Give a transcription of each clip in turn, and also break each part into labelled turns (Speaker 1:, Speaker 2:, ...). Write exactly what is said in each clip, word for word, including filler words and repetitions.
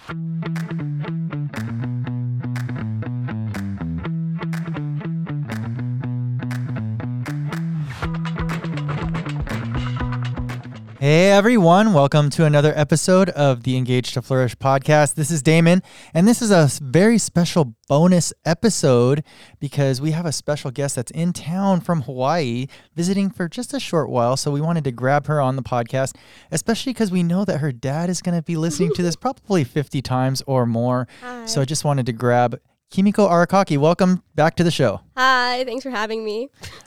Speaker 1: Hey everyone, welcome to another episode of the Engage to Flourish podcast. This is Damon, and this is a very special bonus episode because we have a special guest that's in town from Hawaii visiting for just a short while. So we wanted to grab her on the podcast, especially because we know that her dad is going to be listening to this probably fifty times or more.
Speaker 2: Hi.
Speaker 1: So I just wanted to grab Kimiko Arakaki. Welcome back to the show.
Speaker 2: Hi, thanks for having me.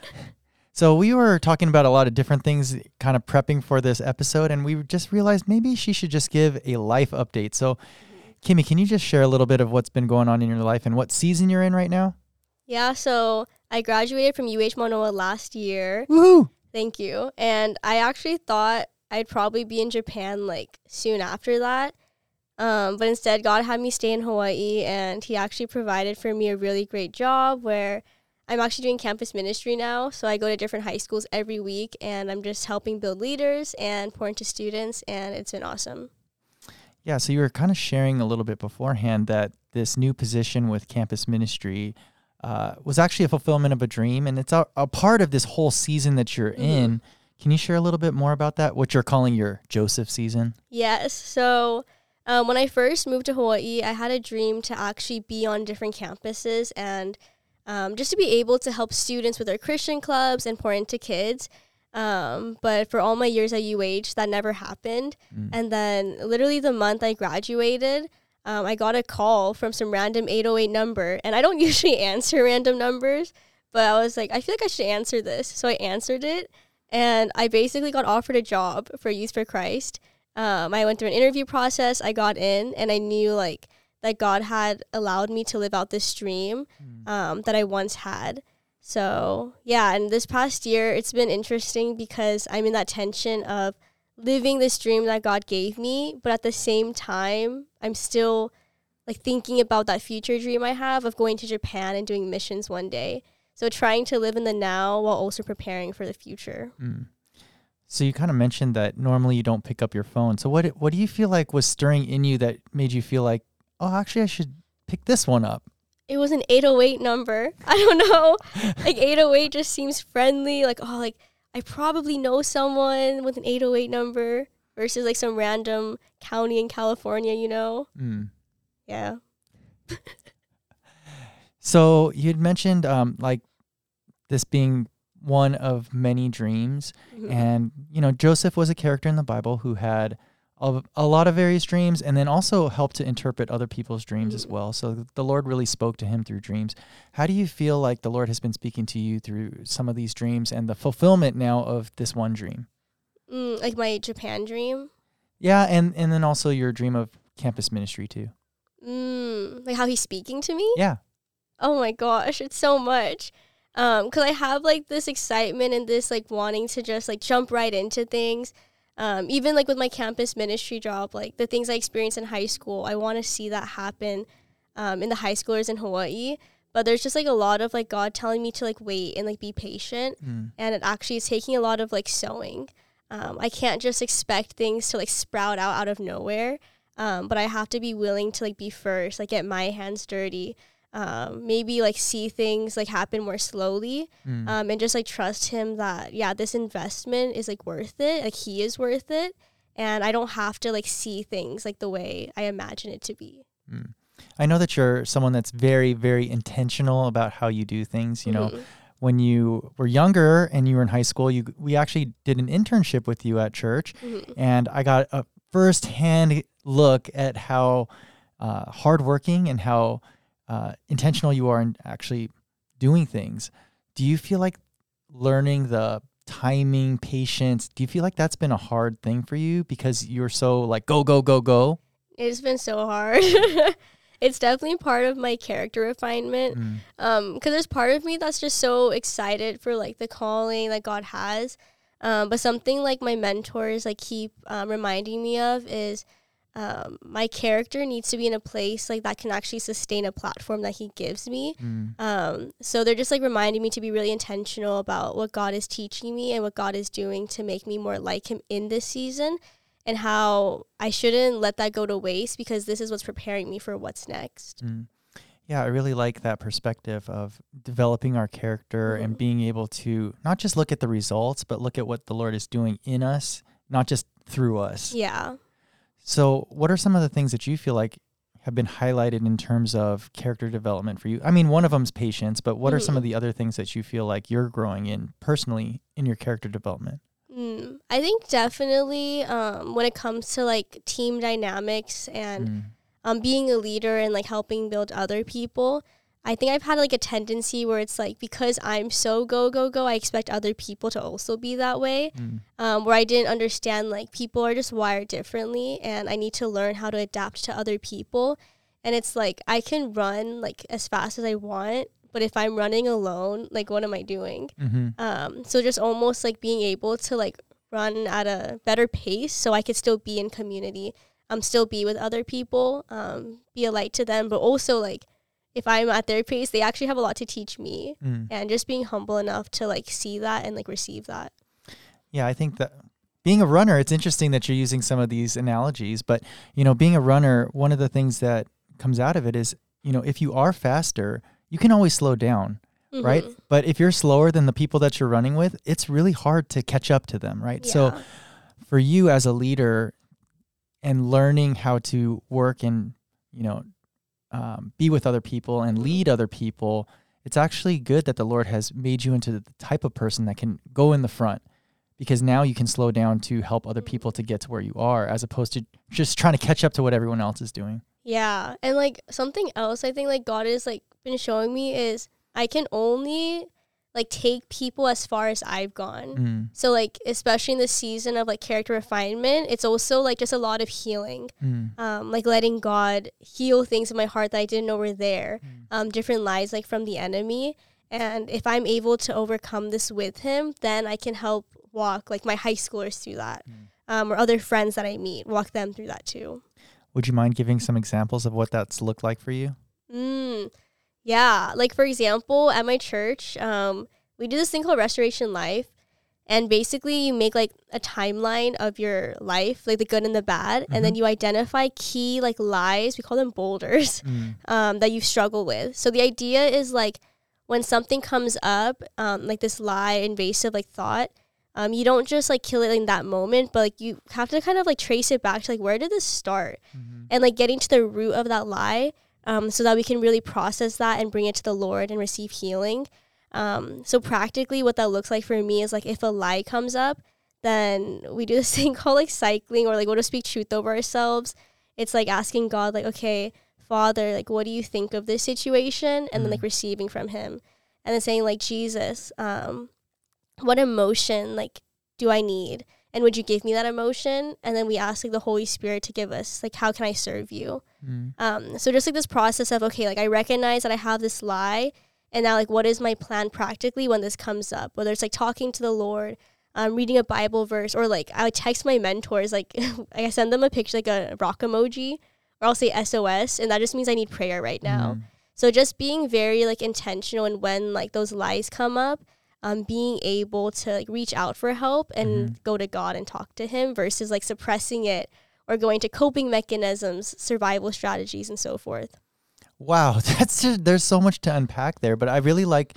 Speaker 1: So we were talking about a lot of different things, kind of prepping for this episode, and we just realized maybe she should just give a life update. So, Kimmy, can you just share a little bit of what's been going on in your life and what season you're in right now?
Speaker 2: Yeah, so I graduated from U H Manoa last year.
Speaker 1: Woohoo!
Speaker 2: Thank you. And I actually thought I'd probably be in Japan like soon after that. Um, but instead, God had me stay in Hawaii, and he actually provided for me a really great job where I'm actually doing campus ministry now, so I go to different high schools every week, and I'm just helping build leaders and pour into students, and it's been awesome.
Speaker 1: Yeah, so you were kind of sharing a little bit beforehand that this new position with campus ministry uh, was actually a fulfillment of a dream, and it's a, a part of this whole season that you're mm-hmm. in. Can you share a little bit more about that, what you're calling your Joseph season?
Speaker 2: Yes, so um, when I first moved to Hawaii, I had a dream to actually be on different campuses and Um, just to be able to help students with their Christian clubs and pour into kids. Um, but for all my years at U H, that never happened. Mm. And then literally the month I graduated, um, I got a call from some random eight oh eight number. And I don't usually answer random numbers, but I was like, I feel like I should answer this. So I answered it. And I basically got offered a job for Youth for Christ. Um, I went through an interview process. I got in, and I knew like that God had allowed me to live out this dream um, that I once had. So, yeah, and this past year, it's been interesting because I'm in that tension of living this dream that God gave me, but at the same time, I'm still like thinking about that future dream I have of going to Japan and doing missions one day. So trying to live in the now while also preparing for the future.
Speaker 1: Mm. So you kind of mentioned that normally you don't pick up your phone. So what what do you feel like was stirring in you that made you feel like, oh, actually, I should pick this one up?
Speaker 2: It was an eight oh eight number. I don't know. Like, eight oh eight just seems friendly. Like, oh, like, I probably know someone with an eight oh eight number versus, like, some random county in California, you know?
Speaker 1: Mm.
Speaker 2: Yeah.
Speaker 1: So you had mentioned, um, like, this being one of many dreams. Mm-hmm. And, you know, Joseph was a character in the Bible who had Of a lot of various dreams, and then also helped to interpret other people's dreams mm. as well. So the Lord really spoke to him through dreams. How do you feel like the Lord has been speaking to you through some of these dreams and the fulfillment now of this one dream?
Speaker 2: Mm, like my Japan dream?
Speaker 1: Yeah, and, and then also your dream of campus ministry too.
Speaker 2: Mm, like how he's speaking to me?
Speaker 1: Yeah.
Speaker 2: Oh my gosh, it's so much. Um, 'cause I have like this excitement and this like wanting to just like jump right into things. Um, even like with my campus ministry job, like the things I experienced in high school, I want to see that happen um, in the high schoolers in Hawaii. But there's just like a lot of like God telling me to like wait and like be patient. Mm. And it actually is taking a lot of like sowing. Um, I can't just expect things to like sprout out out of nowhere. Um, but I have to be willing to like be first, like get my hands dirty. Um, maybe like see things like happen more slowly mm. um, and just like trust him that, yeah, this investment is like worth it. Like he is worth it. And I don't have to like see things like the way I imagine it to be.
Speaker 1: Mm. I know that you're someone that's very, very intentional about how you do things. You mm-hmm. know, when you were younger and you were in high school, you we actually did an internship with you at church. Mm-hmm. And I got a firsthand look at how uh, hardworking and how Uh, intentional you are in actually doing things. Do you feel like learning the timing, patience, do you feel like that's been a hard thing for you because you're so like go, go, go, go?
Speaker 2: It's been so hard. It's definitely part of my character refinement. Mm. Um, because there's part of me that's just so excited for like the calling that God has. Um, but something like my mentors like keep um, reminding me of is um, my character needs to be in a place like that can actually sustain a platform that he gives me. Mm. Um, so they're just like reminding me to be really intentional about what God is teaching me and what God is doing to make me more like him in this season. and how I shouldn't let that go to waste because this is what's preparing me for what's next.
Speaker 1: Mm. Yeah, I really like that perspective of developing our character mm. and being able to not just look at the results, but look at what the Lord is doing in us, not just through us.
Speaker 2: Yeah.
Speaker 1: So what are some of the things that you feel like have been highlighted in terms of character development for you? I mean, one of them's patience, but what mm. are some of the other things that you feel like you're growing in personally in your character development?
Speaker 2: Mm, I think definitely um, when it comes to like team dynamics and mm. um, being a leader and like helping build other people, I think I've had like a tendency where it's like because I'm so go, go, go, I expect other people to also be that way, mm. um, where I didn't understand like people are just wired differently and I need to learn how to adapt to other people. And it's like I can run like as fast as I want, but if I'm running alone, like what am I doing? Mm-hmm. Um, so just almost like being able to like run at a better pace so I could still be in community, um, still be with other people, um, be a light to them, but also like if I'm at their pace, they actually have a lot to teach me mm. and just being humble enough to like see that and like receive that.
Speaker 1: Yeah, I think that being a runner, it's interesting that you're using some of these analogies, but you know, being a runner, one of the things that comes out of it is, you know, if you are faster, you can always slow down, mm-hmm. right? But if you're slower than the people that you're running with, it's really hard to catch up to them, right? Yeah. So for you as a leader and learning how to work and, you know, Um, be with other people and lead other people, it's actually good that the Lord has made you into the type of person that can go in the front, because now you can slow down to help other people to get to where you are, as opposed to just trying to catch up to what everyone else is doing.
Speaker 2: Yeah. And like something else I think like God has like been showing me is I can only like take people as far as I've gone. Mm. So like, especially in the season of like character refinement, it's also like just a lot of healing, mm. um, like letting God heal things in my heart that I didn't know were there, mm. um, different lies like from the enemy. And if I'm able to overcome this with him, then I can help walk like my high schoolers through that, mm. um, or other friends that I meet, walk them through that too.
Speaker 1: Would you mind giving some examples of what that's looked like for you?
Speaker 2: Mm. Yeah, like for example, at my church, um, we do this thing called Restoration Life, and basically you make like a timeline of your life, like the good and the bad, mm-hmm. and then you identify key like lies, we call them boulders, mm. um, that you struggle with. So the idea is like when something comes up, um, like this lie, invasive like thought, um, you don't just like kill it in that moment, but like you have to kind of like trace it back to like where did this start, mm-hmm. and like getting to the root of that lie. Um, so that we can really process that and bring it to the Lord and receive healing. Um, so practically what that looks like for me is like if a lie comes up, then we do this thing called like cycling, or like we'll just speak truth over ourselves. It's like asking God like, okay, Father, like what do you think of this situation? And mm. then like receiving from him. And then saying like, Jesus, um, what emotion like do I need? And would you give me that emotion? And then we ask like the Holy Spirit to give us like, how can I serve you? Mm. Um, so just like this process of, okay, like I recognize that I have this lie, and now like what is my plan practically when this comes up? Whether it's like talking to the Lord, um, reading a Bible verse, or like I would text my mentors, like I send them a picture, like a rock emoji, or I'll say S O S, and that just means I need prayer right now. Mm. So just being very like intentional, and when like those lies come up, Um, being able to like reach out for help and mm-hmm. go to God and talk to him, versus like suppressing it or going to coping mechanisms, survival strategies, and so forth.
Speaker 1: Wow, that's just, there's so much to unpack there, but I really like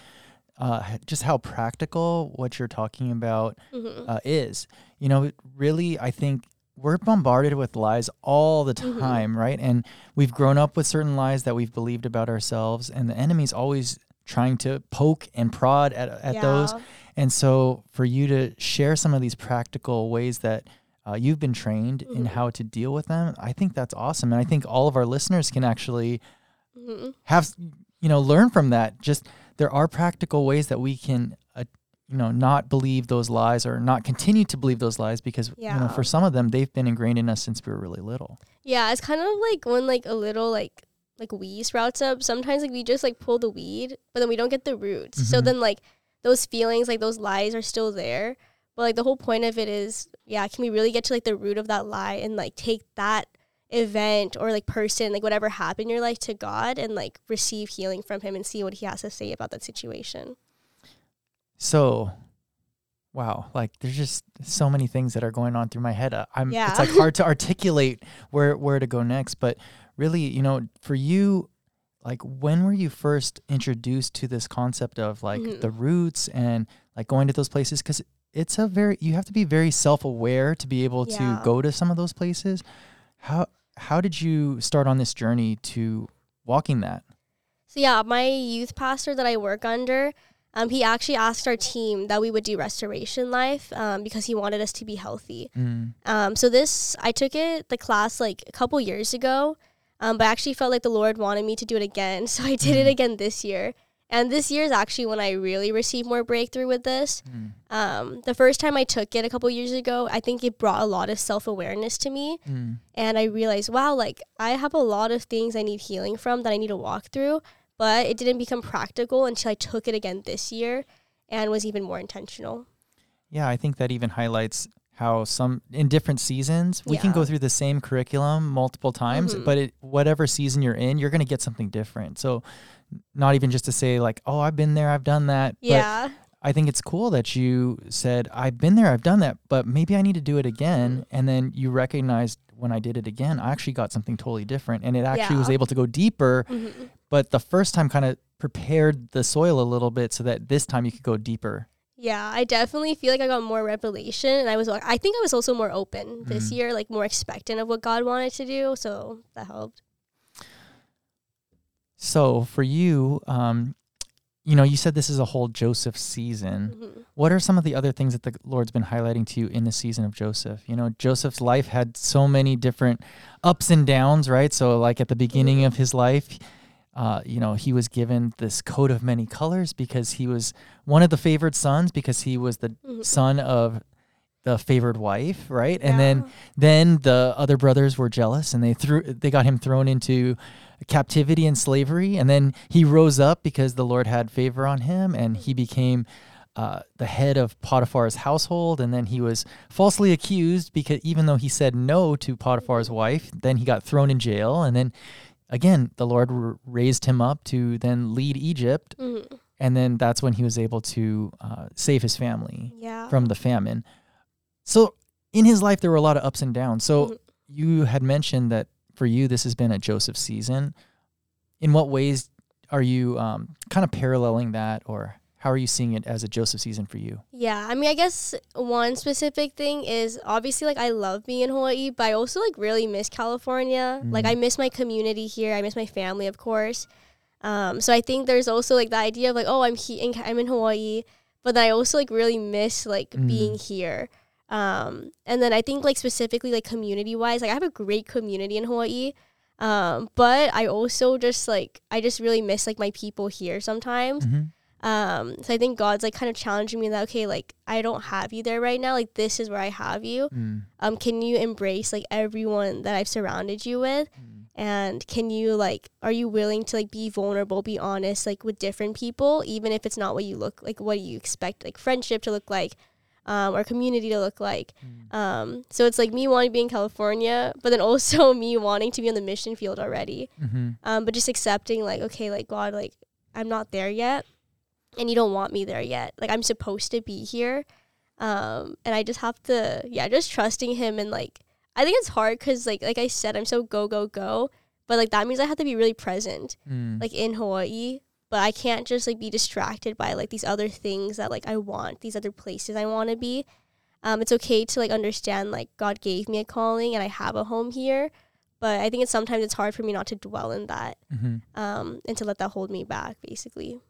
Speaker 1: uh, just how practical what you're talking about mm-hmm. uh, is. You know, really, I think we're bombarded with lies all the time, mm-hmm. right? And we've grown up with certain lies that we've believed about ourselves, and the enemy's always trying to poke and prod at, at yeah. those. And so for you to share some of these practical ways that uh, you've been trained mm-hmm. in how to deal with them, I think that's awesome. And I think all of our listeners can actually mm-hmm. have, you know, learn from that. Just there are practical ways that we can, uh, you know, not believe those lies, or not continue to believe those lies, because, yeah. you know, for some of them, they've been ingrained in us since we were really little.
Speaker 2: Yeah, it's kind of like when like a little like, like weed sprouts up. Sometimes like we just like pull the weed, but then we don't get the roots. Mm-hmm. So then like those feelings, like those lies are still there. But like the whole point of it is, yeah, can we really get to like the root of that lie and like take that event or like person, like whatever happened in your life, to God and like receive healing from him and see what he has to say about that situation.
Speaker 1: So Wow, like there's just so many things that are going on through my head. Uh, I'm
Speaker 2: Yeah.
Speaker 1: It's like hard to articulate where where to go next, but really, you know, for you, like when were you first introduced to this concept of like
Speaker 2: Mhm.
Speaker 1: the roots and like going to those places? Because it's a very you have to be very self-aware to be able to
Speaker 2: Yeah.
Speaker 1: go to some of those places. How how did you start on this journey to walking that?
Speaker 2: So yeah, my youth pastor that I work under, um, he actually asked our team that we would do Restoration Life um, because he wanted us to be healthy.
Speaker 1: Mm,
Speaker 2: Um, so this, I took it, the class like a couple years ago, um, but I actually felt like the Lord wanted me to do it again. So I did it
Speaker 1: Mm.
Speaker 2: again this year. And this year is actually when I really received more breakthrough with this.
Speaker 1: mm,
Speaker 2: Um, the first time I took it a couple years ago, I think it brought a lot of self-awareness to me.
Speaker 1: mm.
Speaker 2: And I realized, wow, like I have a lot of things I need healing from that I need to walk through, but it didn't become practical until I took it again this year and was even more intentional.
Speaker 1: Yeah, I think that even highlights how some in different seasons we can
Speaker 2: Yeah.
Speaker 1: go through the same curriculum multiple times,
Speaker 2: Mhm.
Speaker 1: but it, whatever season you're in, you're going to get something different. So not even just to say like, "Oh, I've been there, I've done that."
Speaker 2: Yeah.
Speaker 1: But I think it's cool that you said, "I've been there, I've done that, but maybe I need to do it again." And then you recognized when I did it again, I actually got something totally different and it actually was
Speaker 2: Yeah.
Speaker 1: able to go deeper,
Speaker 2: Mhm.
Speaker 1: but the first time kind of prepared the soil a little bit so that this time you could go deeper.
Speaker 2: Yeah, I definitely feel like I got more revelation, and I was I think I was also more open this
Speaker 1: Mm.
Speaker 2: year, like more expectant of what God wanted to do, so that helped.
Speaker 1: So for you, um, you know, you said this is a whole Joseph season.
Speaker 2: Mhm.
Speaker 1: What are some of the other things that the Lord's been highlighting to you in the season of Joseph? You know, Joseph's life had so many different ups and downs, right? So like at the beginning
Speaker 2: Mhm.
Speaker 1: of his life, uh, you know, he was given this coat of many colors because he was one of the favored sons because he was the
Speaker 2: Mhm.
Speaker 1: son of the favored wife, right? And then
Speaker 2: Yeah.
Speaker 1: then the other brothers were jealous and they threw they got him thrown into captivity and slavery. And then he rose up because the Lord had favor on him and he became uh, the head of Potiphar's household. And then he was falsely accused because even though he said no to Potiphar's wife, then he got thrown in jail. And then again, the Lord r- raised him up to then lead Egypt.
Speaker 2: Mhm.
Speaker 1: And then that's when he was able to uh, save his family
Speaker 2: Yeah.
Speaker 1: from the famine. So in his life, there were a lot of ups and downs. So
Speaker 2: Mhm.
Speaker 1: you had mentioned that for you, this has been a Joseph season. In what ways are you um, kind of paralleling that, or how are you seeing it as a Joseph season for you?
Speaker 2: Yeah, I mean, I guess one specific thing is obviously like I love being in Hawaii, but I also like really miss California. Like
Speaker 1: Mm.
Speaker 2: I miss my community here. I miss my family, of course. Um, so I think there's also like the idea of like, oh, I'm he- in, I'm in Hawaii, but then I also like really miss like
Speaker 1: Mm.
Speaker 2: being here. Um, and then I think like specifically like community wise, like I have a great community in Hawaii. Um, but I also just like I just really miss like my people here sometimes.
Speaker 1: Mhm.
Speaker 2: Um, so I think God's like kind of challenging me that, okay, like I don't have you there right now. Like this is where I have you.
Speaker 1: Mm.
Speaker 2: Um, can you embrace like everyone that I've surrounded you with?
Speaker 1: Mm.
Speaker 2: And can you like, are you willing to like be vulnerable, be honest, like with different people, even if it's not what you look like, what you expect, like friendship to look like, um, or community to look like.
Speaker 1: Mm.
Speaker 2: Um, so it's like me wanting to be in California, but then also me wanting to be on the mission field already.
Speaker 1: Mhm.
Speaker 2: Um, but just accepting like, okay, like God, like I'm not there yet. And you don't want me there yet. Like I'm supposed to be here. Um, and I just have to, yeah, just trusting him. And like, I think it's hard because like, like I said, I'm so go, go, go. But like, that means I have to be really present,
Speaker 1: Mm.
Speaker 2: like in Hawaii. But I can't just like be distracted by like these other things that like I want, these other places I want to be. Um, it's okay to like understand like God gave me a calling and I have a home here. But I think it's sometimes it's hard for me not to dwell in that,
Speaker 1: Mhm.
Speaker 2: um, and to let that hold me back, basically.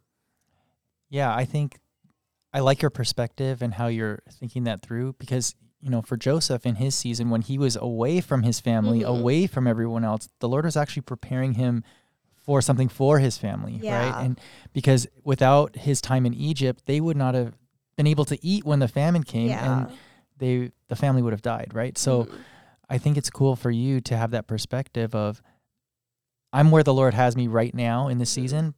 Speaker 1: Yeah, I think I like your perspective and how you're thinking that through because, you know, for Joseph in his season, when he was away from his family,
Speaker 2: Mhm.
Speaker 1: away from everyone else, the Lord was actually preparing him for something for his family,
Speaker 2: Yeah.
Speaker 1: right? And because without his time in Egypt, they would not have been able to eat when the famine came
Speaker 2: Yeah.
Speaker 1: and they the family would have died, right? So
Speaker 2: Mhm.
Speaker 1: I think it's cool for you to have that perspective of I'm where the Lord has me right now in this
Speaker 2: Mhm.
Speaker 1: season.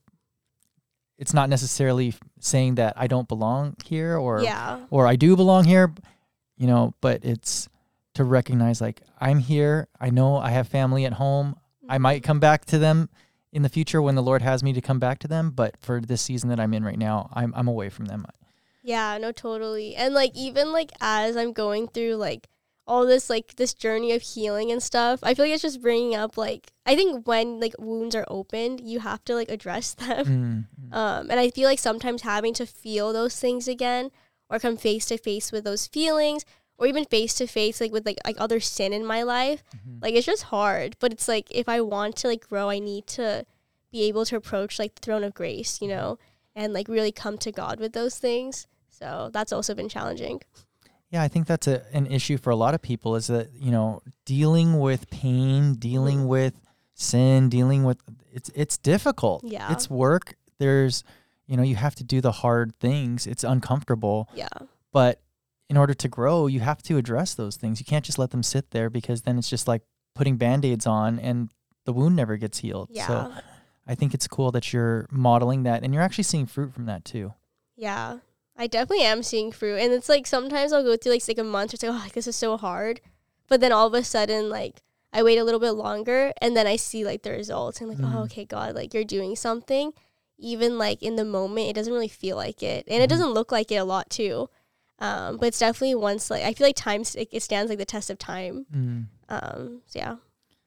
Speaker 1: It's not necessarily f- saying that I don't belong here or
Speaker 2: Yeah.
Speaker 1: or I do belong here, you know, but it's to recognize like I'm here. I know I have family at home. I might
Speaker 2: Mhm.
Speaker 1: come back to them in the future when the Lord has me to come back to them, but for this season that I'm in right now, I'm I'm away from them.
Speaker 2: Yeah, no, totally. And like even like as I'm going through like all this like this journey of healing and stuff, I feel like it's just bringing up like I think when like wounds are opened, you have to like address them.
Speaker 1: Mm-hmm.
Speaker 2: Um, and I feel like sometimes having to feel those things again or come face to face with those feelings or even face to face like with like like other sin in my life,
Speaker 1: Mm-hmm.
Speaker 2: like it's just hard. But it's like if I want to like grow, I need to be able to approach like the throne of grace, you know, and like really come to God with those things. So that's also been challenging.
Speaker 1: Yeah, I think that's a, an issue for a lot of people is that, you know, dealing with pain, dealing
Speaker 2: Mm-hmm.
Speaker 1: with sin, dealing with it's it's difficult.
Speaker 2: Yeah.
Speaker 1: It's work. There's, you know, you have to do the hard things. It's uncomfortable.
Speaker 2: Yeah.
Speaker 1: But in order to grow, you have to address those things. You can't just let them sit there because then it's just like putting Band-Aids on and the wound never gets healed.
Speaker 2: Yeah.
Speaker 1: So I think it's cool that you're modeling that and you're actually seeing fruit from that too.
Speaker 2: Yeah. I definitely am seeing fruit. And it's like sometimes I'll go through like, like a month or it's like, oh, like, this is so hard. But then all of a sudden, like, I wait a little bit longer and then I see like the results. And like,
Speaker 1: Mm.
Speaker 2: oh, okay, God, like you're doing something. Even like in the moment, it doesn't really feel like it. And it
Speaker 1: Mhm.
Speaker 2: doesn't look like it a lot too. Um, but it's definitely once like, I feel like time, it, it stands like the test of time.
Speaker 1: Mm.
Speaker 2: Um, so yeah.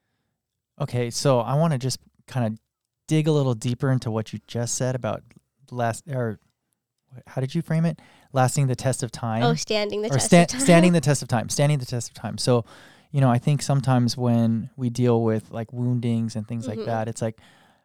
Speaker 1: Okay, so I want to just kind of dig a little deeper into what you just said about last, or how did you frame it? Lasting the test of time.
Speaker 2: Oh, standing the
Speaker 1: or
Speaker 2: test
Speaker 1: sta-
Speaker 2: of time.
Speaker 1: standing the test of time. Standing the test of time. So, you know, I think sometimes when we deal with like woundings and things
Speaker 2: Mhm.
Speaker 1: like that, it's like,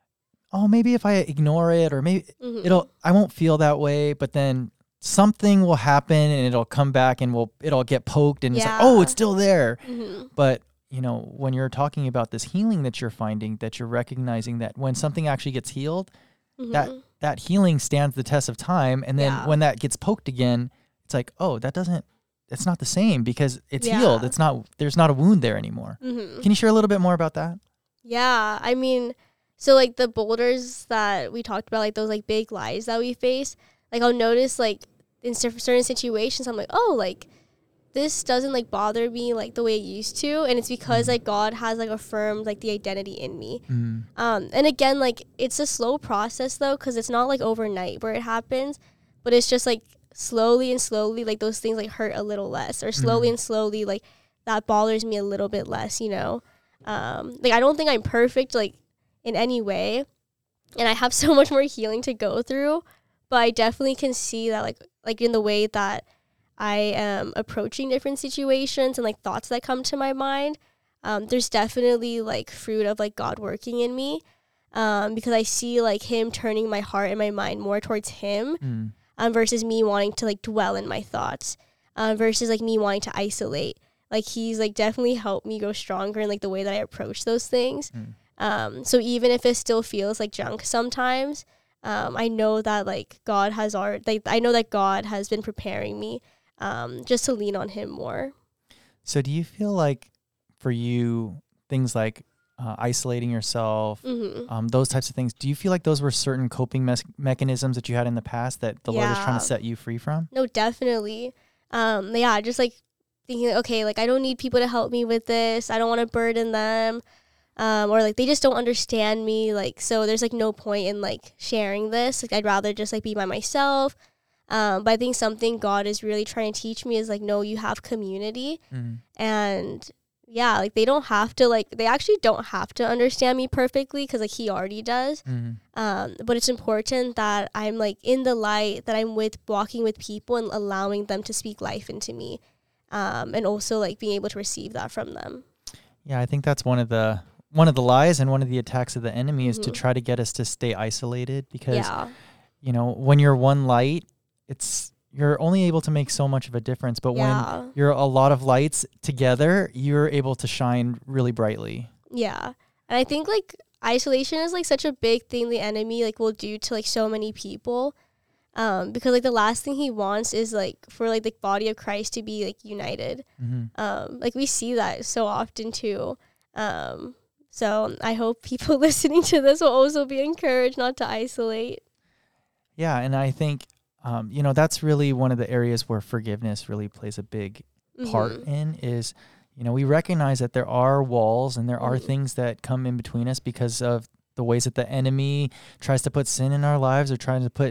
Speaker 1: oh, maybe if I ignore it, or maybe
Speaker 2: Mhm.
Speaker 1: it'll, I won't feel that way, but then something will happen and it'll come back and we'll, it'll get poked and it's like, oh,
Speaker 2: Yeah.
Speaker 1: it's still there.
Speaker 2: Mhm.
Speaker 1: But, you know, when you're talking about this healing that you're finding, that you're recognizing that when something actually gets healed, that
Speaker 2: Mhm.
Speaker 1: that healing stands the test of time. And then
Speaker 2: Yeah.
Speaker 1: when that gets poked again, it's like, oh, that doesn't, it's not the same because it's healed.
Speaker 2: Yeah.
Speaker 1: It's not, there's not a wound there anymore.
Speaker 2: Mhm.
Speaker 1: Can you share a little bit more about that?
Speaker 2: Yeah, I mean, so like the boulders that we talked about, like those like big lies that we face, like I'll notice like in cer- certain situations, I'm like, oh, like this doesn't like bother me like the way it used to, and it's because
Speaker 1: Mhm.
Speaker 2: like God has like affirmed like the identity in me.
Speaker 1: Mm.
Speaker 2: Um, and again, like it's a slow process though, because it's not like overnight where it happens, but it's just like slowly and slowly, like those things like hurt a little less, or slowly
Speaker 1: Mhm.
Speaker 2: and slowly, like that bothers me a little bit less, you know. Um, like I don't think I'm perfect like in any way, and I have so much more healing to go through, but I definitely can see that like like in the way that I am approaching different situations and like thoughts that come to my mind. Um, there's definitely like fruit of like God working in me, um, because I see like Him turning my heart and my mind more towards Him,
Speaker 1: Mm.
Speaker 2: um, versus me wanting to like dwell in my thoughts, um, versus like me wanting to isolate. Like He's like definitely helped me grow stronger in like the way that I approach those things.
Speaker 1: Mm.
Speaker 2: Um, so even if it still feels like junk sometimes, um, I know that like God has already, like I know that God has been preparing me, um, just to lean on Him more.
Speaker 1: So do you feel like for you, things like uh, isolating yourself,
Speaker 2: Mm-hmm.
Speaker 1: um, those types of things, do you feel like those were certain coping mes- mechanisms that you had in the past that the Lord is trying
Speaker 2: Yeah.
Speaker 1: to set you free from?
Speaker 2: No, definitely. Um, yeah, just like thinking, okay, like I don't need people to help me with this. I don't want to burden them. Um, or like they just don't understand me. Like, so there's like no point in like sharing this. Like I'd rather just like be by myself. Um, but I think something God is really trying to teach me is like, no, you have community.
Speaker 1: Mm.
Speaker 2: And yeah, like they don't have to like, they actually don't have to understand me perfectly because like He already does.
Speaker 1: Mm.
Speaker 2: Um, but it's important that I'm like in the light, that I'm with walking with people and allowing them to speak life into me. Um, and also like being able to receive that from them.
Speaker 1: Yeah, I think that's one of the one of the lies and one of the attacks of the enemy is to
Speaker 2: Mhm.
Speaker 1: try to get us to stay isolated because
Speaker 2: Yeah.
Speaker 1: you know, when you're one light, it's you're only able to make so much of a difference, but
Speaker 2: Yeah.
Speaker 1: when you're a lot of lights together, you're able to shine really brightly.
Speaker 2: Yeah. And I think like isolation is like such a big thing the enemy like will do to like so many people. Um, because like the last thing he wants is like for like the body of Christ to be like united.
Speaker 1: Mm-hmm.
Speaker 2: Um, like we see that so often too. Um, so I hope people listening to this will also be encouraged not to isolate.
Speaker 1: Yeah, and I think um, you know, that's really one of the areas where forgiveness really plays a big part
Speaker 2: Mhm.
Speaker 1: in is, you know, we recognize that there are walls and there are
Speaker 2: Mhm.
Speaker 1: things that come in between us because of the ways that the enemy tries to put sin in our lives or tries to put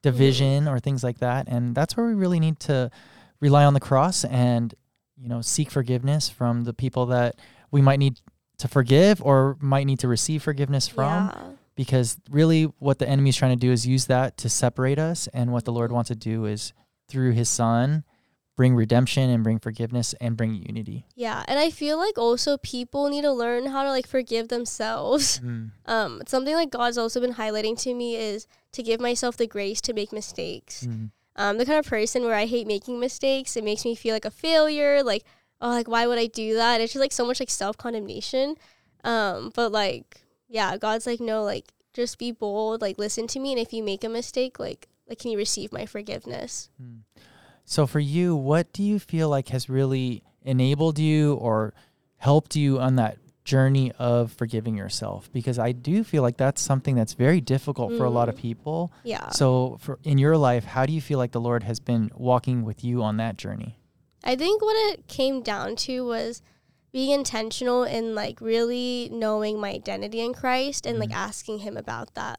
Speaker 1: division mm-hmm. or things like that. And that's where we really need to rely on the cross and, you know, seek forgiveness from the people that we might need to forgive or might need to receive forgiveness from. Yeah. Because really what the enemy is trying to do is use that to separate us. And what the Lord wants to do is through his son, bring redemption and bring forgiveness and bring unity.
Speaker 2: Yeah. And I feel like also people need to learn how to like forgive themselves. Mm. Um, something like God's also been highlighting to me is to give myself the grace to make mistakes. Mm. Um, the kind of person where I hate making mistakes. It makes me feel like a failure. Like, oh, like, why would I do that? It's just like so much like self-condemnation. Um, but like, yeah, God's like, no, like, just be bold, like, listen to me. And if you make a mistake, like, like, can you receive my forgiveness? Mm.
Speaker 1: So for you, what do you feel like has really enabled you or helped you on that journey of forgiving yourself? Because I do feel like that's something that's very difficult mm. for a lot of people.
Speaker 2: Yeah.
Speaker 1: So for in your life, how do you feel like the Lord has been walking with you on that journey?
Speaker 2: I think what it came down to was being intentional and like really knowing my identity in Christ and mm. like asking him about that.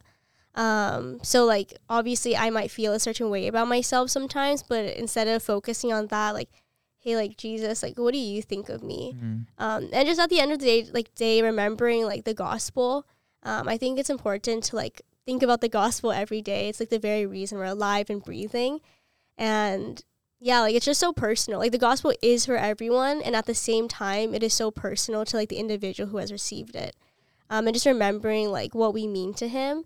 Speaker 2: Um, so like, obviously I might feel a certain way about myself sometimes, but instead of focusing on that, like, hey, like Jesus, like, what do you think of me? Mm-hmm. Um, and just at the end of the day, like day remembering like the gospel. Um, I think it's important to like think about the gospel every day. It's like the very reason we're alive and breathing. And yeah, like it's just so personal. Like the gospel is for everyone. And at the same time, it is so personal to like the individual who has received it. Um, and just remembering like what we mean to him.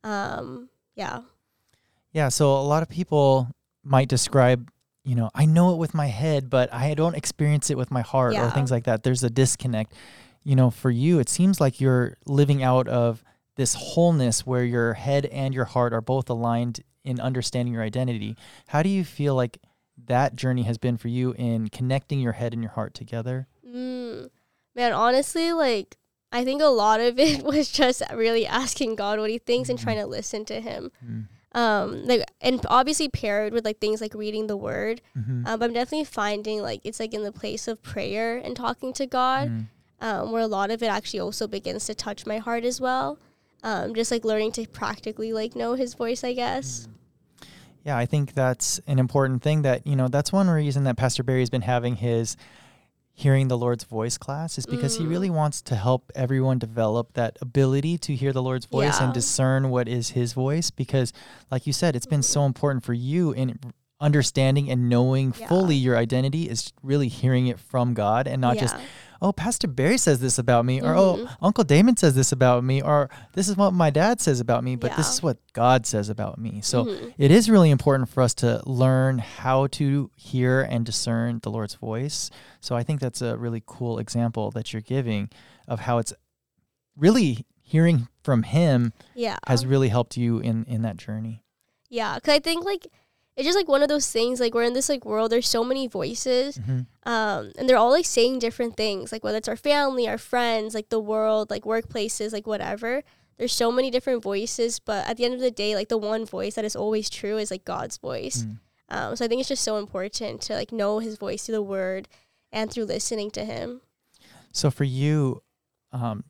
Speaker 2: Um, yeah.
Speaker 1: Yeah. So a lot of people might describe, you know, I know it with my head, but I don't experience it with my heart yeah. or things like that. There's a disconnect. You know, for you, it seems like you're living out of this wholeness where your head and your heart are both aligned in understanding your identity. How do you feel like that journey has been for you in connecting your head and your heart together?
Speaker 2: Mm, man, honestly, like, I think a lot of it was just really asking God what he thinks mm-hmm. and trying to listen to him. Mm-hmm. Um, like, and obviously paired with like things like reading the word. Mm-hmm. Um, but I'm definitely finding like it's like in the place of prayer and talking to God, mm-hmm. um, where a lot of it actually also begins to touch my heart as well. Um, just like learning to practically like know his voice, I guess.
Speaker 1: Mm-hmm. Yeah, I think that's an important thing that, you know, that's one reason that Pastor Barry has been having his Hearing the Lord's Voice class is because mm. he really wants to help everyone develop that ability to hear the Lord's voice yeah. and discern what is his voice. Because like you said, it's been so important for you in understanding and knowing yeah. fully your identity is really hearing it from God and not yeah. just, oh, Pastor Barry says this about me, or mm-hmm. oh, Uncle Damon says this about me, or this is what my dad says about me, but yeah. this is what God says about me. So mm-hmm. it is really important for us to learn how to hear and discern the Lord's voice. So I think that's a really cool example that you're giving of how it's really hearing from him
Speaker 2: yeah.
Speaker 1: has really helped you in, in that journey.
Speaker 2: Yeah, because I think like it's just like one of those things, like we're in this like world, there's so many voices mm-hmm. um, and they're all like saying different things, like whether it's our family, our friends, like the world, like workplaces, like whatever. There's so many different voices, but at the end of the day, like the one voice that is always true is like God's voice. Mm. Um, so I think it's just so important to like know his voice through the word and through listening to him.
Speaker 1: So for you, um,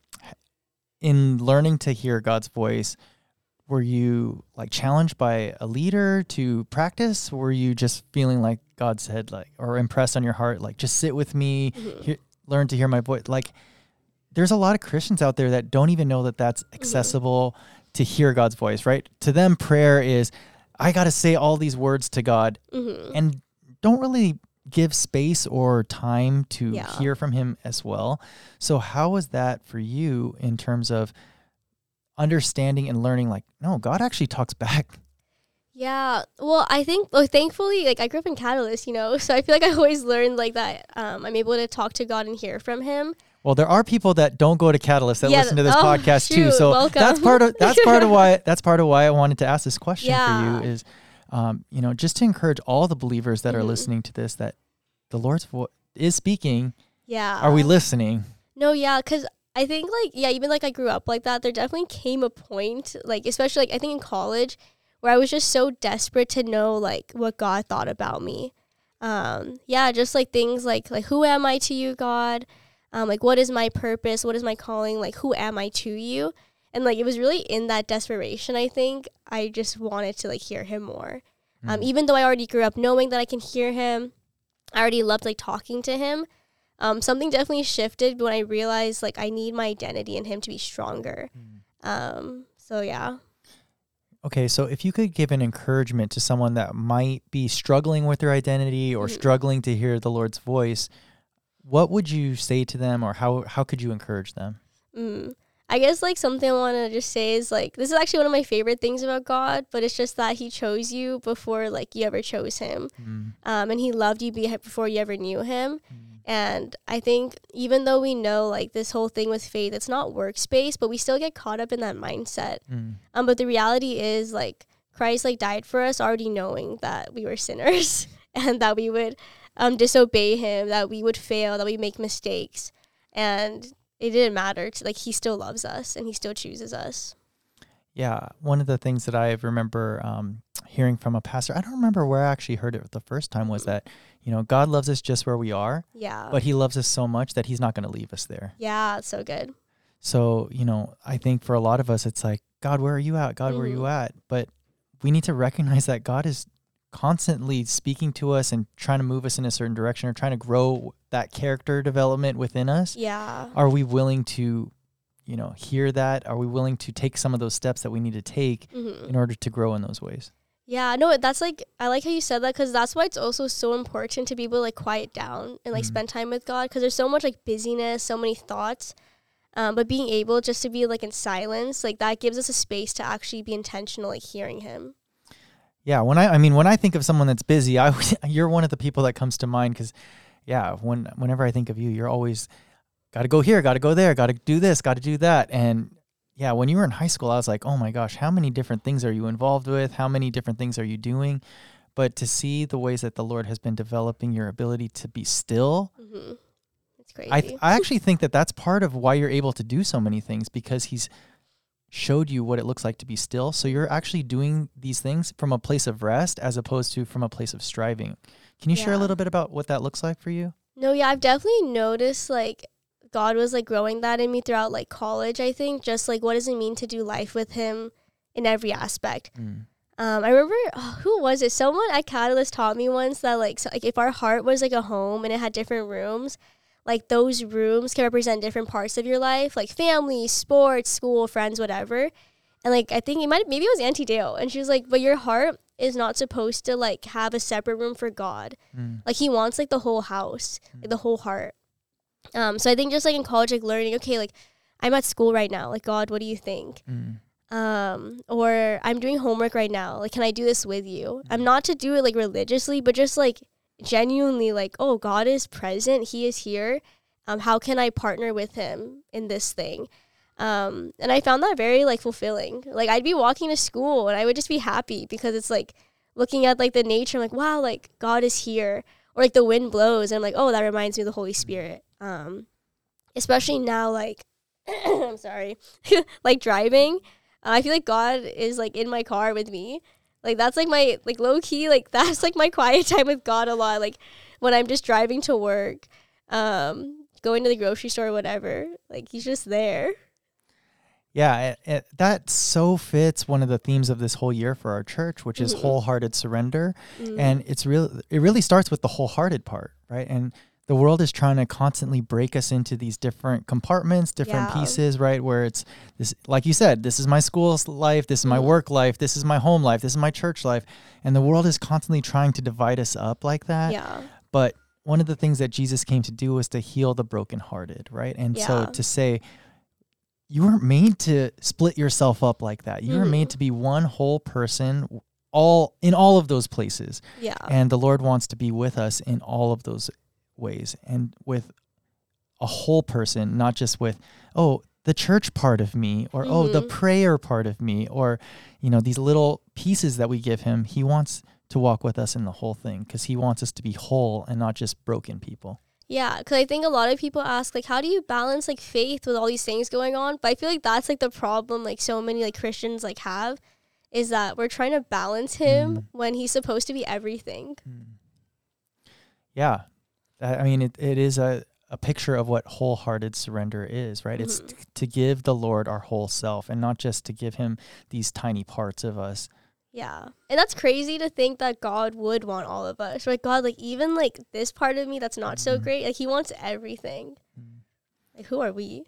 Speaker 1: in learning to hear God's voice, were you like challenged by a leader to practice? Were you just feeling like God said, like, or impressed on your heart, like, just sit with me, mm-hmm. hear, learn to hear my voice? Like, there's a lot of Christians out there that don't even know that that's accessible mm-hmm. to hear God's voice, right? To them, prayer is, I got to say all these words to God mm-hmm. and don't really give space or time to yeah. hear from him as well. So how was that for you in terms of understanding and learning, like, no, God actually talks back?
Speaker 2: Yeah, well, I think, well, thankfully, like, I grew up in Catalyst, you know, so I feel like I always learned, like, that um, I'm able to talk to God and hear from him.
Speaker 1: Well, there are people that don't go to Catalyst that
Speaker 2: yeah,
Speaker 1: listen to this
Speaker 2: oh,
Speaker 1: podcast
Speaker 2: shoot,
Speaker 1: too. So
Speaker 2: welcome.
Speaker 1: that's part of that's part of why that's part of why I wanted to ask this question
Speaker 2: yeah.
Speaker 1: for you is, um, you know, just to encourage all the believers that mm-hmm. are listening to this that the Lord's voice is speaking.
Speaker 2: Yeah.
Speaker 1: Are we listening?
Speaker 2: No, yeah, because I think, like, yeah, even, like, I grew up like that. There definitely came a point, like, especially, like, I think in college, where I was just so desperate to know, like, what God thought about me. Um, yeah, just, like, things like, like, who am I to you, God? Um, like, what is my purpose? What is my calling? Like, who am I to you? And like it was really in that desperation, I think, I just wanted to like hear him more. Mm. Um, even though I already grew up knowing that I can hear him, I already loved like talking to him. Um, something definitely shifted when I realized like I need my identity in him to be stronger. Mm. Um, so yeah.
Speaker 1: Okay, so if you could give an encouragement to someone that might be struggling with their identity or mm-hmm. struggling to hear the Lord's voice, what would you say to them, or how, how could you encourage them?
Speaker 2: Mm. I guess like something I want to just say is like, this is actually one of my favorite things about God, but it's just that he chose you before like you ever chose him. Mm. Um, and he loved you be- before you ever knew him. Mm. And I think even though we know like this whole thing with faith, it's not works-based, but we still get caught up in that mindset. Mm. Um, but the reality is like Christ like died for us already knowing that we were sinners and that we would um, disobey him, that we would fail, that we make mistakes. And it didn't matter. Like he still loves us and he still chooses us.
Speaker 1: Yeah. One of the things that I remember um, hearing from a pastor, I don't remember where I actually heard it the first time, was that, you know, God loves us just where we are.
Speaker 2: Yeah.
Speaker 1: But he loves us so much that he's not going to leave us there.
Speaker 2: Yeah. It's so good.
Speaker 1: So, you know, I think for a lot of us, it's like, God, where are you at? God, mm-hmm. where are you at? But we need to recognize that God is constantly speaking to us and trying to move us in a certain direction, or trying to grow that character development within us.
Speaker 2: Yeah.
Speaker 1: Are we willing to, you know, hear that? Are we willing to take some of those steps that we need to take mm-hmm. in order to grow in those ways?
Speaker 2: Yeah, no, that's like, I like how you said that, because that's why it's also so important to be able to like quiet down and like mm-hmm. spend time with God, because there's so much like busyness, so many thoughts, um, but being able just to be like in silence, like that gives us a space to actually be intentional, like hearing him.
Speaker 1: Yeah, when I, I mean, when I think of someone that's busy, I you're one of the people that comes to mind, because, yeah, when whenever I think of you, you're always got to go here, got to go there, got to do this, got to do that, and yeah, when you were in high school, I was like, oh my gosh, how many different things are you involved with? How many different things are you doing? But to see the ways that the Lord has been developing your ability to be still,
Speaker 2: mm-hmm. It's crazy.
Speaker 1: I th- I actually think that that's part of why you're able to do so many things, because he's showed you what it looks like to be still. So you're actually doing these things from a place of rest as opposed to from a place of striving. Can you yeah. share a little bit about what that looks like for you?
Speaker 2: No, yeah, I've definitely noticed like God was like growing that in me throughout like college, I think. Just like, what does it mean to do life with him in every aspect? Mm. Um, I remember, oh, who was it? Someone at Catalyst taught me once that like, so, like if our heart was like a home and it had different rooms, like those rooms can represent different parts of your life, like family, sports, school, friends, whatever. And like, I think it might, maybe it was Auntie Dale. And she was like, but your heart is not supposed to like have a separate room for God. Mm. Like he wants like the whole house, mm. like the whole heart. Um, so I think just like in college, like learning, okay, like I'm at school right now. Like, God, what do you think? Mm. Um, or I'm doing homework right now. Like, can I do this with you? Mm. I'm not to do it like religiously, but just like genuinely like, oh, God is present. He is here. Um, how can I partner with him in this thing? Um, and I found that very like fulfilling. Like I'd be walking to school and I would just be happy because it's like looking at like the nature. I'm like, wow, like God is here. Or like the wind blows and I'm like, oh, that reminds me of the Holy Spirit. Um, especially now, like, I'm sorry, like driving, uh, I feel like God is like in my car with me. Like that's like my, like low key, like that's like my quiet time with God a lot. Like when I'm just driving to work, um, going to the grocery store or whatever, like he's just there.
Speaker 1: Yeah, it, it, that so fits one of the themes of this whole year for our church, which is mm-hmm. wholehearted surrender. Mm-hmm. And it's real. It really starts with the wholehearted part, right? And the world is trying to constantly break us into these different compartments, different yeah. pieces, right? Where it's this, like you said, this is my school life, this is my mm-hmm. work life, this is my home life, this is my church life. And the world is constantly trying to divide us up like that.
Speaker 2: Yeah.
Speaker 1: But one of the things that Jesus came to do was to heal the brokenhearted, right? And yeah. so to say, you weren't made to split yourself up like that. You mm-hmm. were made to be one whole person, all in all of those places.
Speaker 2: Yeah.
Speaker 1: And the Lord wants to be with us in all of those ways, and with a whole person, not just with, oh, the church part of me, or mm-hmm. oh, the prayer part of me, or, you know, these little pieces that we give him. He wants to walk with us in the whole thing, because he wants us to be whole and not just broken people.
Speaker 2: Yeah, because I think a lot of people ask, like, how do you balance, like, faith with all these things going on? But I feel like that's, like, the problem, like, so many, like, Christians, like, have, is that we're trying to balance him mm. when he's supposed to be everything.
Speaker 1: Mm. Yeah. I mean, it, it is a, a picture of what wholehearted surrender is, right?
Speaker 2: Mm-hmm.
Speaker 1: It's t- to give the Lord our whole self and not just to give him these tiny parts of us.
Speaker 2: Yeah. And that's crazy to think that God would want all of us. Like, God, like, even, like, this part of me that's not so
Speaker 1: Mhm.
Speaker 2: great, like, he wants everything.
Speaker 1: Mhm.
Speaker 2: Like, who are we?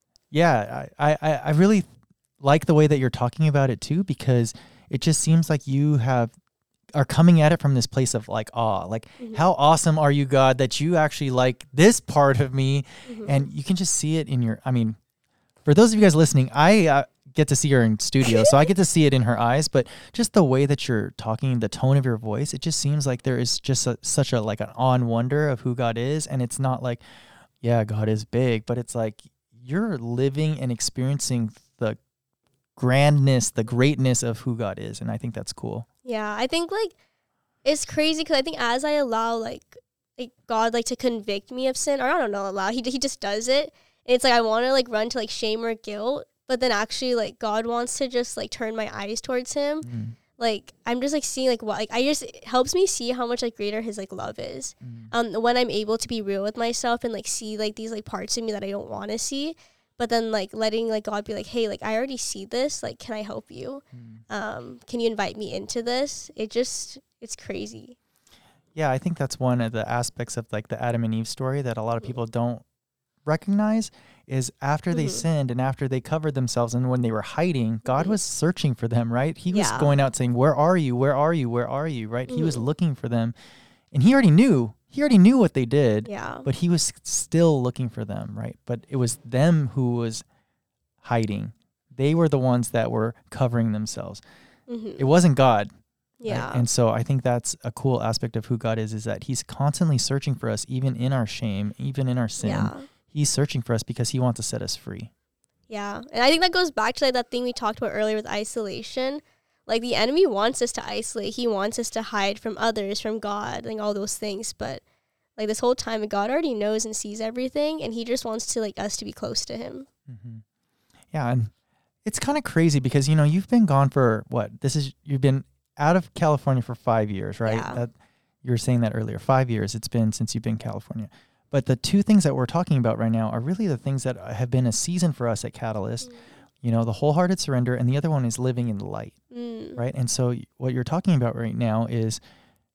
Speaker 1: Yeah, I, I, I really like the way that you're talking about it, too, because it just seems like you have are coming at it from this place of, like, awe. Like,
Speaker 2: Mm-hmm.
Speaker 1: how awesome are you, God, that you actually like this part of me?
Speaker 2: Mm-hmm.
Speaker 1: And you can just see it in your, I mean, for those of you guys listening, I uh, get to see her in studio, so I get to see it in her eyes, but just the way that you're talking, the tone of your voice, it just seems like there is just a, such a, like an awe and wonder of who God is. And it's not like, yeah, God is big, but it's like you're living and experiencing the grandness, the greatness of who God is. And I think that's cool.
Speaker 2: Yeah, I think, like, it's crazy because I think as I allow, like, like God, like, to convict me of sin, or I don't know, allow, he, he just does it. And it's like I want to, like, run to, like, shame or guilt, but then actually, like, God wants to just, like, turn my eyes towards him.
Speaker 1: Mm.
Speaker 2: Like, I'm just, like, seeing, like, what, like, I just, it helps me see how much, like, greater his, like, love is.
Speaker 1: Mm.
Speaker 2: Um, when I'm able to be real with myself and, like, see, like, these, like, parts of me that I don't want to see, but then, like, letting, like, God be like, hey, like, I already see this, like, can I help you?
Speaker 1: Mm.
Speaker 2: Um, can you invite me into this? It just, it's crazy.
Speaker 1: Yeah, I think that's one of the aspects of, like, the Adam and Eve story that a lot of people don't recognize is after they
Speaker 2: Mhm.
Speaker 1: sinned and after they covered themselves and when they were hiding, God
Speaker 2: Mhm.
Speaker 1: was searching for them, right? He was
Speaker 2: Yeah.
Speaker 1: going out saying, where are you? Where are you? Where are you? Right? He was
Speaker 2: Mhm.
Speaker 1: looking for them and he already knew, he already knew what they did,
Speaker 2: Yeah.
Speaker 1: but he was still looking for them, right? But it was them who was hiding. They were the ones that were covering themselves.
Speaker 2: Mm-hmm.
Speaker 1: It wasn't God.
Speaker 2: Yeah.
Speaker 1: Right? And so I think that's a cool aspect of who God is, is that he's constantly searching for us, even in our shame, even in our sin.
Speaker 2: Yeah.
Speaker 1: He's searching for us because he wants to set us free.
Speaker 2: Yeah. And I think that goes back to, like, that thing we talked about earlier with isolation. Like, the enemy wants us to isolate. He wants us to hide from others, from God, like, all those things. But, like, this whole time, God already knows and sees everything, and he just wants to, like, us to be close to him.
Speaker 1: Mm-hmm. Yeah. And it's kind of crazy because, you know, you've been gone for what? This is, you've been out of California for five years, right?
Speaker 2: Yeah.
Speaker 1: That, you were saying that earlier. Five years it's been since you've been in California. But the two things that we're talking about right now are really the things that have been a season for us at Catalyst.
Speaker 2: Mm.
Speaker 1: You know, the wholehearted surrender, and the other one is living in the light,
Speaker 2: Mm.
Speaker 1: right? And so what you're talking about right now is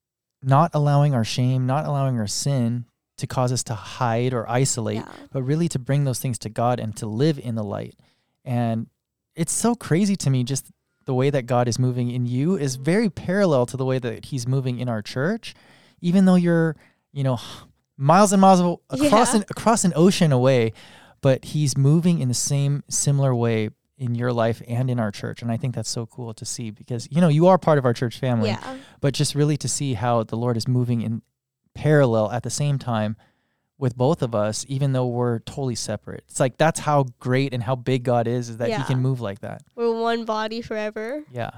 Speaker 1: not allowing our shame, not allowing our sin to cause us to hide or isolate,
Speaker 2: Yeah.
Speaker 1: but really to bring those things to God and to live in the light. And it's so crazy to me, just the way that God is moving in you is very parallel to the way that he's moving in our church, even though you're, you know, miles and miles of- across
Speaker 2: Yeah.
Speaker 1: an, across an ocean away, but he's moving in the same similar way in your life and in our church. And I think that's so cool to see because, you know, you are part of our church family,
Speaker 2: Yeah.
Speaker 1: but just really to see how the Lord is moving in parallel at the same time with both of us, even though we're totally separate. It's like, that's how great and how big God is, is that
Speaker 2: Yeah.
Speaker 1: he can move like that.
Speaker 2: We're one body forever.
Speaker 1: Yeah.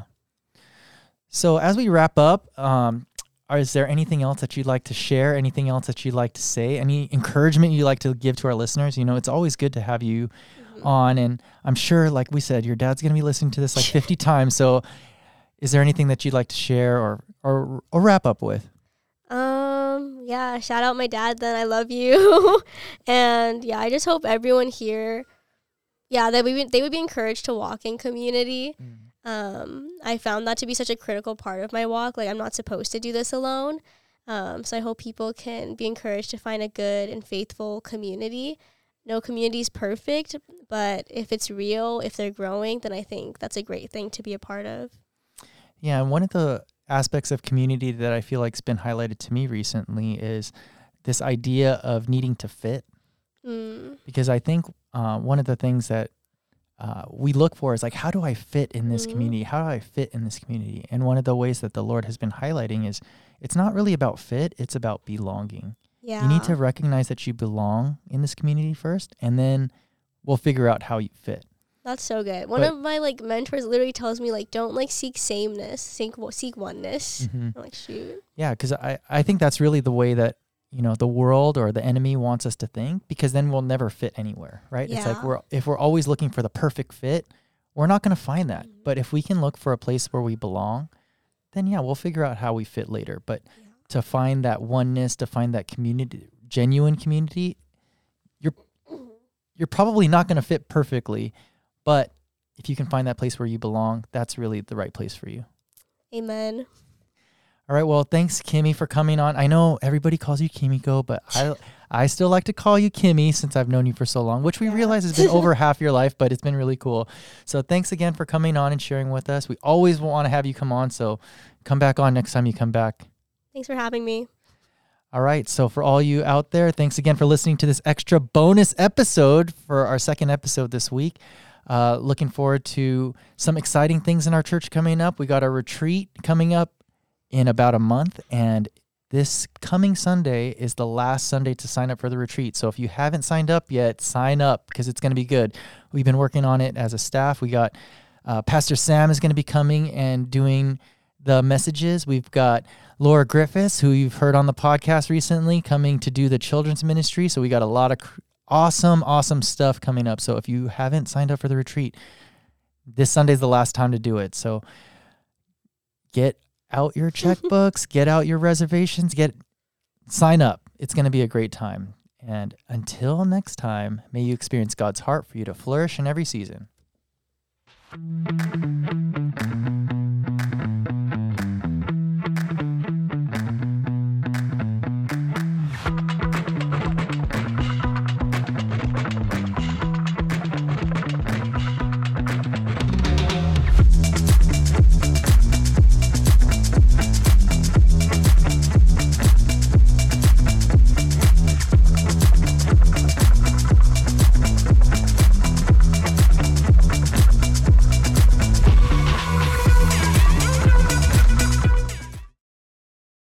Speaker 1: So as we wrap up, um, Or is there anything else that you'd like to share? Anything else that you'd like to say? Any encouragement you'd like to give to our listeners? You know, it's always good to have you
Speaker 2: Mhm.
Speaker 1: on. And I'm sure, like we said, your dad's going to be listening to this like fifty times. So is there anything that you'd like to share or, or, or wrap up with?
Speaker 2: Um, yeah, shout out my dad then. I love you. And yeah, I just hope everyone here, yeah, that we would- they would be encouraged to walk in community. Um, I found that to be such a critical part of my walk. Like, I'm not supposed to do this alone. Um, so I hope people can be encouraged to find a good and faithful community. No community is perfect, but if it's real, if they're growing, then I think that's a great thing to be a part of.
Speaker 1: Yeah, and one of the aspects of community that I feel like has been highlighted to me recently is this idea of needing to fit.
Speaker 2: Mm.
Speaker 1: Because I think uh, one of the things that uh, we look for is like, how do I fit in this
Speaker 2: Mhm.
Speaker 1: community? How do I fit in this community? And one of the ways that the Lord has been highlighting is it's not really about fit, it's about belonging.
Speaker 2: Yeah.
Speaker 1: You need to recognize that you belong in this community first, and then we'll figure out how you fit.
Speaker 2: That's so good. One
Speaker 1: But-
Speaker 2: of my like mentors literally tells me like, don't like seek sameness, seek seek oneness.
Speaker 1: Mhm.
Speaker 2: I'm like, shoot.
Speaker 1: Yeah, because I, I think that's really the way that, you know, the world or the enemy wants us to think, because then we'll never fit anywhere, right? It's like
Speaker 2: Yeah.
Speaker 1: we're if we're always looking for the perfect fit, we're not going to find that.
Speaker 2: Mhm.
Speaker 1: But if we can look for a place where we belong, then yeah, we'll figure out how we fit later. But
Speaker 2: Yeah.
Speaker 1: to find that oneness, to find that community, genuine community, you're probably not going to fit perfectly, but if you can find that place where you belong, that's really the right place for you.
Speaker 2: Amen.
Speaker 1: All right. Well, thanks, Kimmy, for coming on. I know everybody calls you Kimiko, but I I still like to call you Kimmy since I've known you for so long, which we
Speaker 2: Yeah.
Speaker 1: realize has been over half your life, but it's been really cool. So thanks again for coming on and sharing with us. We always want to have you come on, so come back on next time you come back.
Speaker 2: Thanks for having me.
Speaker 1: All right. So for all you out there, thanks again for listening to this extra bonus episode for our second episode this week. Uh, looking forward to some exciting things in our church coming up. We got a retreat coming up in about a month, and this coming Sunday is the last Sunday to sign up for the retreat. So if you haven't signed up yet, sign up because it's going to be good. We've been working on it as a staff. We got uh, Pastor Sam is going to be coming and doing the messages. We've got Laura Griffiths, who you've heard on the podcast recently, coming to do the children's ministry. So we got a lot of cr- awesome, awesome stuff coming up. So if you haven't signed up for the retreat, this Sunday's the last time to do it. So get out your checkbooks, get out your reservations, get sign up. It's going to be a great time. And until next time, may you experience God's heart for you to flourish in every season.